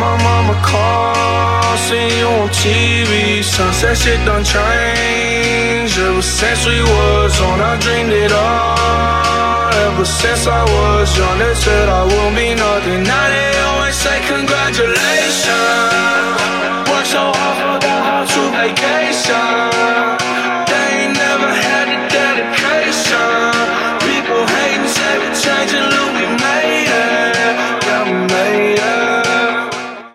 my mama call, seen you on TV. Sunset shit done changed. Ever since we was on, I dreamed it all. Ever since I was young, they said I won't be nothing. Now they always say congratulations. Worked so hard, forgot how to vacation.